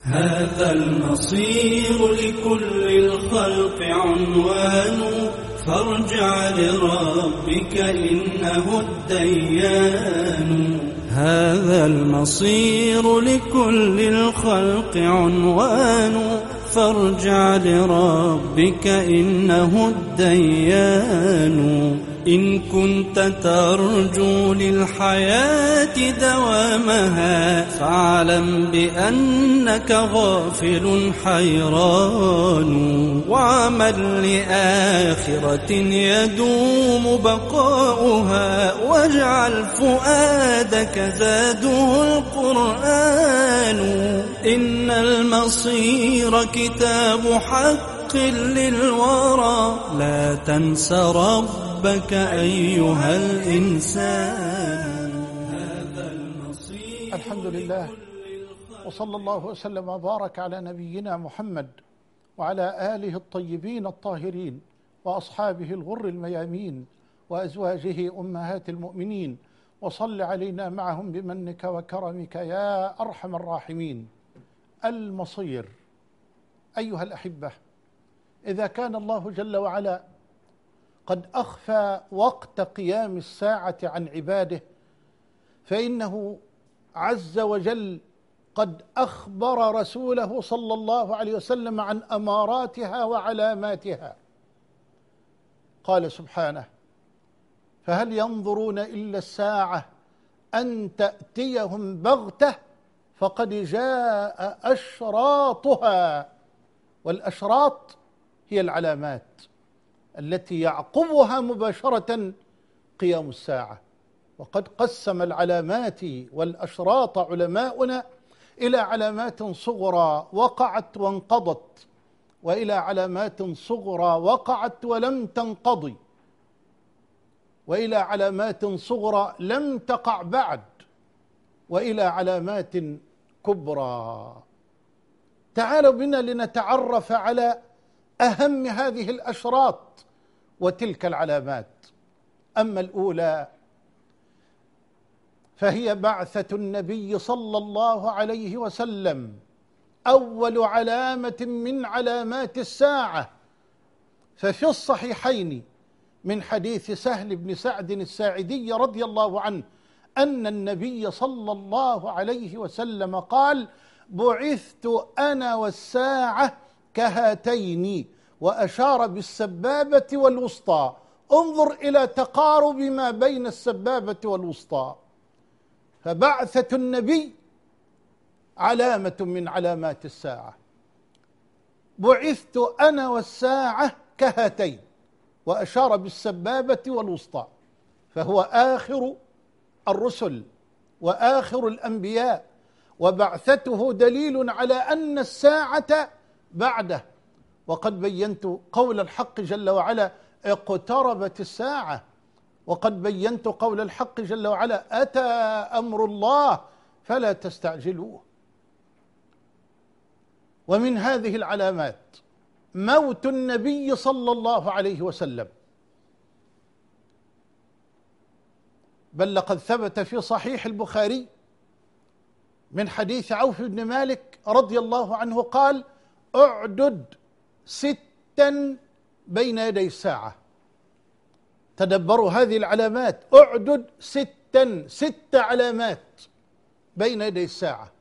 هذا المصير لكل الخلق عنوان، فارجع لربك إنه الديان. هذا المصير لكل الخلق عنوان، فارجع لربك إنه الديان. إن كنت ترجو للحياة دوامها، فاعلم بأنك غافل حيران. وعمل لآخرة يدوم بقاؤها، واجعل فؤادك زاده القرآن. إن المصير كتاب حق للورى، لا تنس ربك أيها الإنسان. هذا المصير. الحمد لله، وصلى الله وسلم وبارك على نبينا محمد وعلى آله الطيبين الطاهرين وأصحابه الغر الميامين وأزواجه أمهات المؤمنين، وصل علينا معهم بمنك وكرمك يا أرحم الراحمين. المصير. أيها الأحبة، إذا كان الله جل وعلا قد أخفى وقت قيام الساعة عن عباده، فإنه عز وجل قد أخبر رسوله صلى الله عليه وسلم عن أماراتها وعلاماتها. قال سبحانه: فهل ينظرون إلا الساعة أن تأتيهم بغتة فقد جاء أشراطها. والأشراط هي العلامات التي يعقبها مباشرة قيام الساعة. وقد قسم العلامات والأشراط علماؤنا إلى علامات صغرى وقعت وانقضت، وإلى علامات صغرى وقعت ولم تنقضي، وإلى علامات صغرى لم تقع بعد، وإلى علامات كبرى. تعالوا بنا لنتعرف على أهم هذه الأشراط وتلك العلامات. أما الأولى فهي بعثة النبي صلى الله عليه وسلم، أول علامة من علامات الساعة. ففي الصحيحين من حديث سهل بن سعد الساعدي رضي الله عنه أن النبي صلى الله عليه وسلم قال: بعثت أنا والساعة كهاتين، وأشار بالسبابة والوسطى. انظر إلى تقارب ما بين السبابة والوسطى. فبعثة النبي علامة من علامات الساعة. بعثت أنا والساعة كهاتين، وأشار بالسبابة والوسطى، فهو آخر الرسل وآخر الأنبياء، وبعثته دليل على أن الساعة بعده. وقد بينت قول الحق جل وعلا: اقتربت الساعة. وقد بينت قول الحق جل وعلا: أتى أمر الله فلا تستعجلوه. ومن هذه العلامات موت النبي صلى الله عليه وسلم، بل لقد ثبت في صحيح البخاري من حديث عوف بن مالك رضي الله عنه قال: اعدد 6 بين يدي الساعة. تدبروا هذه العلامات، اعدد 6 علامات بين يدي الساعة.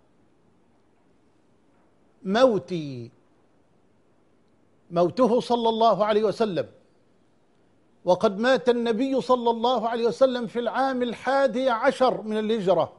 موته صلى الله عليه وسلم، وقد مات النبي صلى الله عليه وسلم في العام 11 من الهجرة،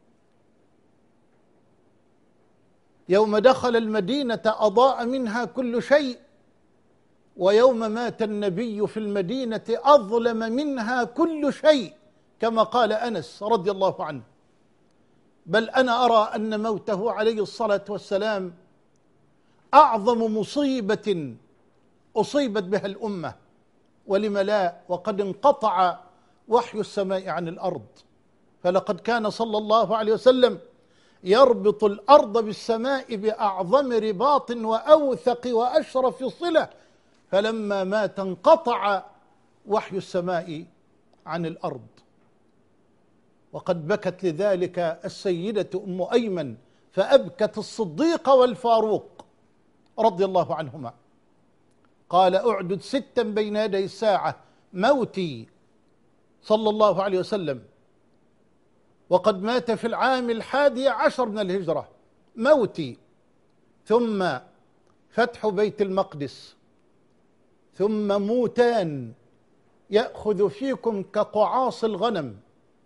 يوم دخل المدينة أضاء منها كل شيء، ويوم مات النبي في المدينة أظلم منها كل شيء، كما قال أنس رضي الله عنه. بل أنا أرى أن موته عليه الصلاة والسلام أعظم مصيبة أصيبت بها الأمة. ولم لا؟ وقد انقطع وحي السماء عن الأرض. فلقد كان صلى الله عليه وسلم يربط الأرض بالسماء بأعظم رباط وأوثق وأشرف صلة، فلما مات انقطع وحي السماء عن الأرض. وقد بكت لذلك السيدة أم أيمن فأبكت الصديق والفاروق رضي الله عنهما. قال: أعدد 6 بين يدي الساعة موتي صلى الله عليه وسلم، وقد مات في العام 11 من الهجرة، موتي، ثم فتح بيت المقدس، ثم موتان يأخذ فيكم كقعاص الغنم،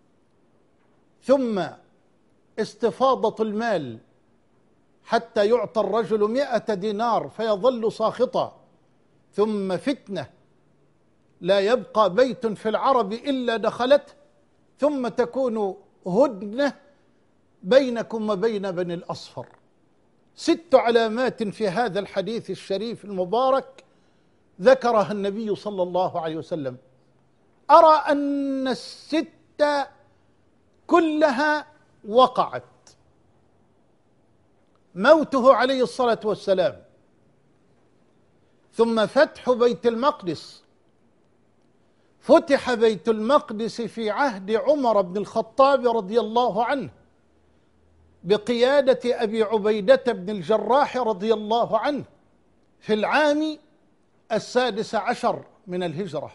ثم استفاضة المال حتى يعطى الرجل 100 دينار فيظل ساخطا، ثم فتنة لا يبقى بيت في العرب إلا دخلته، ثم تكون هدنة بينكم وبين بني الأصفر. 6 علامات في هذا الحديث الشريف المبارك ذكرها النبي صلى الله عليه وسلم. أرى أن ال6 كلها وقعت: موته عليه الصلاة والسلام، ثم فتح بيت المقدس. فتح بيت المقدس في عهد عمر بن الخطاب رضي الله عنه بقيادة أبي عبيدة بن الجراح رضي الله عنه في العام 16 من الهجرة.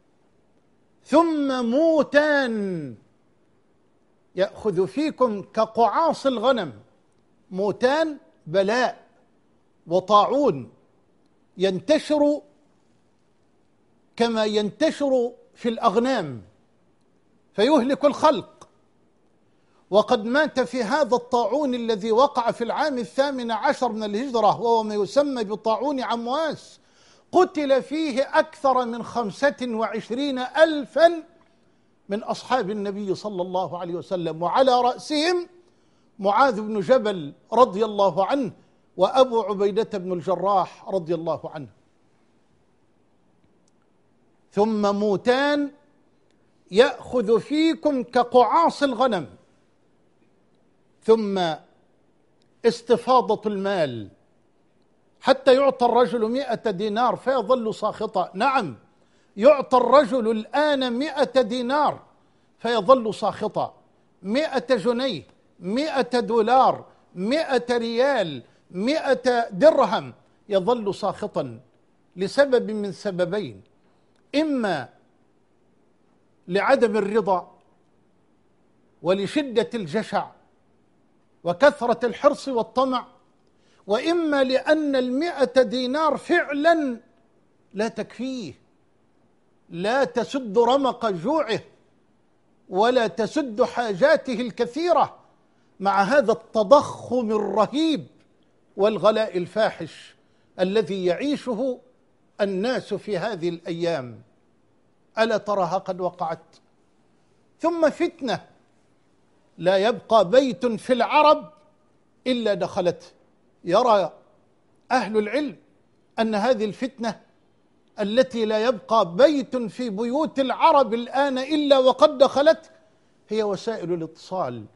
ثم موتان يأخذ فيكم كقعاص الغنم. موتان بلاء وطاعون ينتشر كما ينتشر في الأغنام فيهلك الخلق، وقد مات في هذا الطاعون الذي وقع في العام 18 من الهجرة، وهو ما يسمى بطاعون عمواس، قتل فيه أكثر من 25,000 من أصحاب النبي صلى الله عليه وسلم، وعلى رأسهم معاذ بن جبل رضي الله عنه وأبو عبيدة بن الجراح رضي الله عنه. ثم موتان يأخذ فيكم كقعاص الغنم، ثم استفاضة المال حتى يعطى الرجل 100 دينار فيظل ساخطا. نعم، يعطى الرجل الآن 100 دينار فيظل ساخطا، 100 جنيه، 100 دولار، 100 ريال، 100 درهم، يظل ساخطا لسبب من سببين: إما لعدم الرضا ولشدة الجشع وكثرة الحرص والطمع، وإما لأن 100 دينار فعلا لا تكفيه، لا تسد رمق جوعه ولا تسد حاجاته الكثيرة مع هذا التضخم الرهيب والغلاء الفاحش الذي يعيشه الناس في هذه الأيام. ألا تراها قد وقعت؟ ثم فتنة لا يبقى بيت في العرب إلا دخلته. يرى أهل العلم أن هذه الفتنة التي لا يبقى بيت في بيوت العرب الآن إلا وقد دخلت هي وسائل الاتصال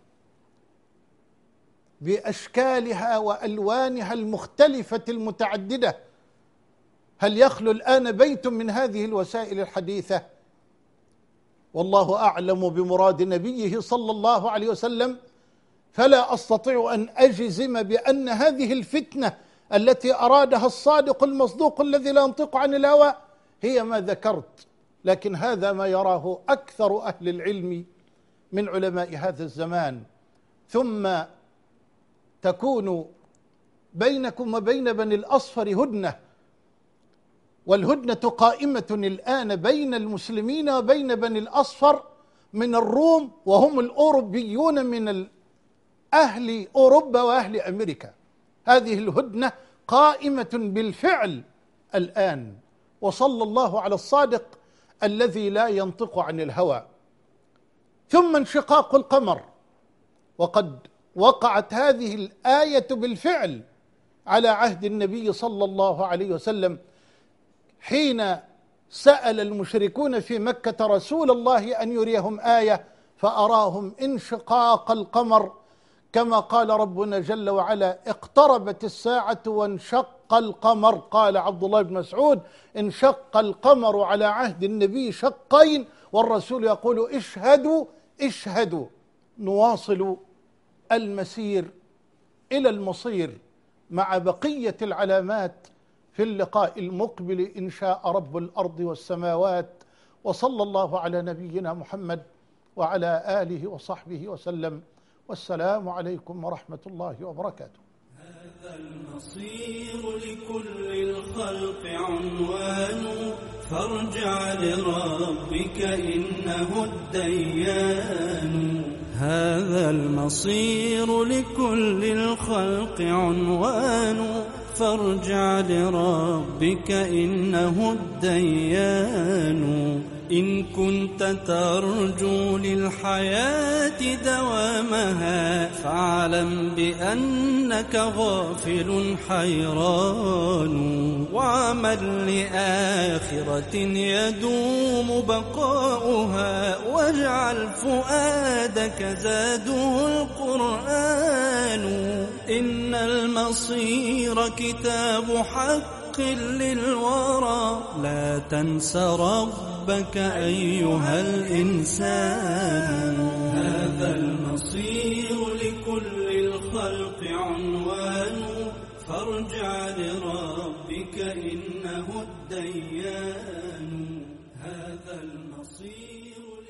بأشكالها وألوانها المختلفة المتعددة. هل يخلو الآن بيت من هذه الوسائل الحديثة؟ والله أعلم بمراد نبيه صلى الله عليه وسلم، فلا أستطيع أن أجزم بأن هذه الفتنة التي أرادها الصادق المصدوق الذي لا ينطق عن الهوى هي ما ذكرت، لكن هذا ما يراه أكثر أهل العلم من علماء هذا الزمان. ثم تكون بينكم وبين بني الأصفر هدنة، والهدنة قائمة الآن بين المسلمين وبين بني الأصفر من الروم، وهم الأوروبيون من أهل أوروبا وأهل أمريكا. هذه الهدنة قائمة بالفعل الآن، وصلى الله على الصادق الذي لا ينطق عن الهوى. ثم انشقاق القمر، وقد وقعت هذه الآية بالفعل على عهد النبي صلى الله عليه وسلم حين سأل المشركون في مكة رسول الله أن يريهم آية فأراهم انشقاق القمر، كما قال ربنا جل وعلا: اقتربت الساعة وانشق القمر. قال عبد الله بن مسعود: انشق القمر على عهد النبي شقين، والرسول يقول: اشهدوا اشهدوا، نواصل المسير إلى المصير مع بقية العلامات في اللقاء المقبل إن شاء رب الأرض والسماوات. وصلى الله على نبينا محمد وعلى آله وصحبه وسلم، والسلام عليكم ورحمة الله وبركاته. هذا المصير لكل الخلق عنوان، فارجع لربك إنه الديان. هذا المصير لكل الخلق عنوان، فارجع لربك إنه الديان. إن كنت ترجو للحياة دوامها، فاعلم بأنك غافل حيران. واعمل لآخرة يدوم بقاؤها، واجعل فؤادك زاده القرآن. إن المصير كتاب حق للورى، لا تنس ربك أيها الإنسان. هذا المصير لكل الخلق عنوان، فارجع لربك إنه الديان. هذا المصير